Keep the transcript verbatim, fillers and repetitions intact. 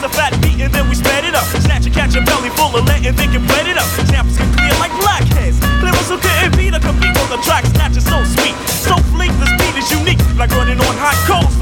a fat beat and then we sped it up. Snatch and catch a belly full of lead and then get wet it up. Samples get clear like blackheads. Clever so couldn't beat a compete on the track. Snatch is so sweet, so fleet. The speed is unique, like running on hot coals.